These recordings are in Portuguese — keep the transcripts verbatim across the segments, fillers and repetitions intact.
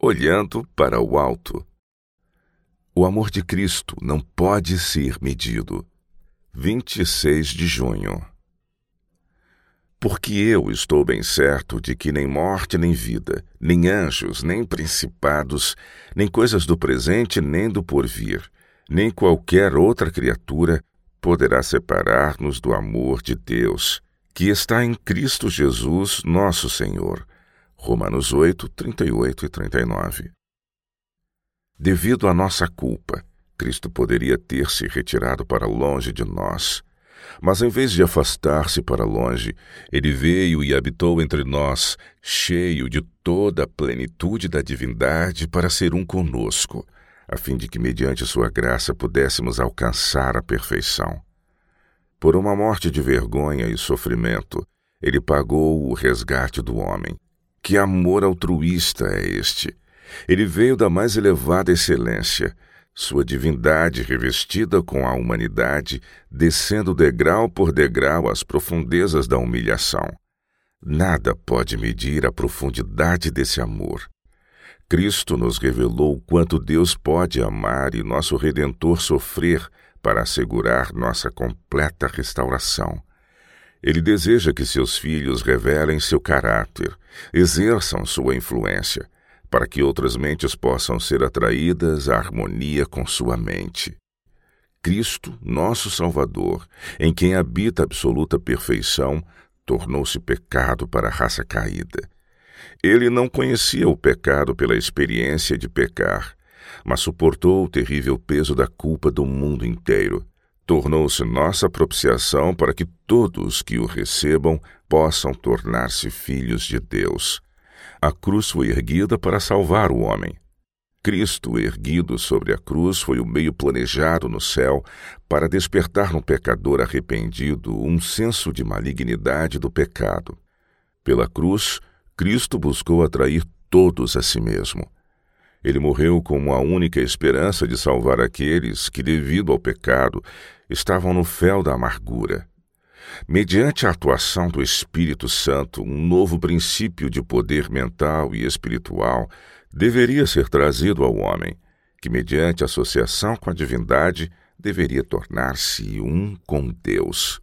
Olhando para o alto. O amor de Cristo não pode ser medido. vinte e seis de junho. Porque eu estou bem certo de que nem morte nem vida, nem anjos, nem principados, nem coisas do presente nem do porvir, nem qualquer outra criatura poderá separar-nos do amor de Deus, que está em Cristo Jesus, nosso Senhor. Romanos oito, trinta e oito e trinta e nove. Devido à nossa culpa, Cristo poderia ter se retirado para longe de nós. Mas em vez de afastar-se para longe, ele veio e habitou entre nós, cheio de toda a plenitude da divindade, para ser um conosco, a fim de que, mediante sua graça, pudéssemos alcançar a perfeição. Por uma morte de vergonha e sofrimento, ele pagou o resgate do homem. Que amor altruísta é este! Ele veio da mais elevada excelência, sua divindade revestida com a humanidade, descendo degrau por degrau às profundezas da humilhação. Nada pode medir a profundidade desse amor. Cristo nos revelou quanto Deus pode amar e nosso Redentor sofrer para assegurar nossa completa restauração. Ele deseja que seus filhos revelem seu caráter, exerçam sua influência, para que outras mentes possam ser atraídas à harmonia com sua mente. Cristo, nosso Salvador, em quem habita a absoluta perfeição, tornou-se pecado para a raça caída. Ele não conhecia o pecado pela experiência de pecar, mas suportou o terrível peso da culpa do mundo inteiro. Tornou-se nossa propiciação para que todos que o recebam possam tornar-se filhos de Deus. A cruz foi erguida para salvar o homem. Cristo, erguido sobre a cruz, foi o meio planejado no céu para despertar no pecador arrependido um senso de malignidade do pecado. Pela cruz, Cristo buscou atrair todos a si mesmo. Ele morreu como a única esperança de salvar aqueles que, devido ao pecado, estavam no fel da amargura. Mediante a atuação do Espírito Santo, um novo princípio de poder mental e espiritual deveria ser trazido ao homem, que, mediante a associação com a divindade, deveria tornar-se um com Deus.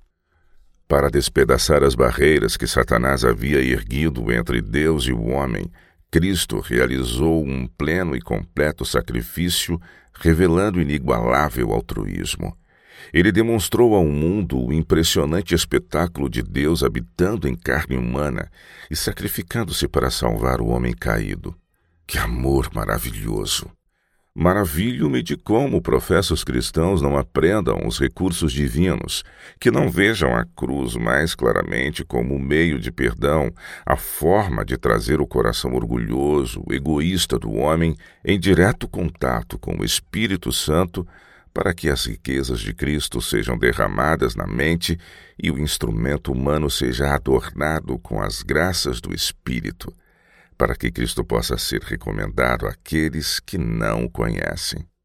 Para despedaçar as barreiras que Satanás havia erguido entre Deus e o homem, Cristo realizou um pleno e completo sacrifício, revelando inigualável altruísmo. Ele demonstrou ao mundo o impressionante espetáculo de Deus habitando em carne humana e sacrificando-se para salvar o homem caído. Que amor maravilhoso! Maravilho-me de como professos cristãos não aprendam os recursos divinos, que não vejam a cruz mais claramente como o meio de perdão, a forma de trazer o coração orgulhoso, egoísta do homem em direto contato com o Espírito Santo, para que as riquezas de Cristo sejam derramadas na mente e o instrumento humano seja adornado com as graças do Espírito, para que Cristo possa ser recomendado àqueles que não o conhecem.